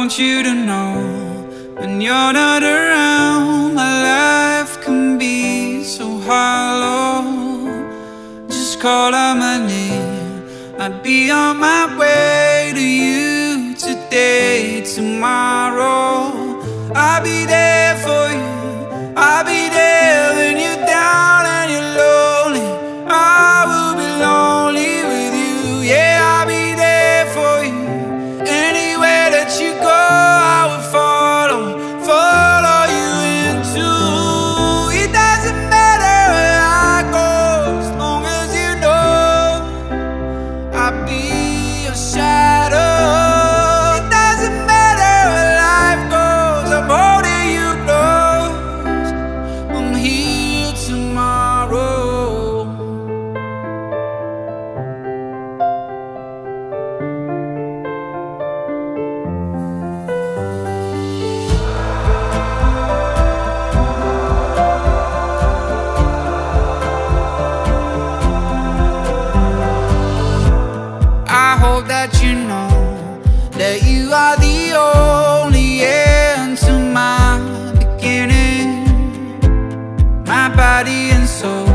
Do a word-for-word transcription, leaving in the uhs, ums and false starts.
want you to know, when you're not around, my life can be so hollow. Just call out my name, I'd be on my way to you today, tomorrow. I'll be there for you, I'll be there when you're down and you're lonely. I will be lonely with you, yeah, I'll be there for you. Anywhere that you go, I will follow, follow you into. It doesn't matter where I go, as long as you know I'll be your shadow. It doesn't matter where life goes, I'm holding you close. I'm here tomorrow. I hope that you know that you are the only end to my beginning. My body and soul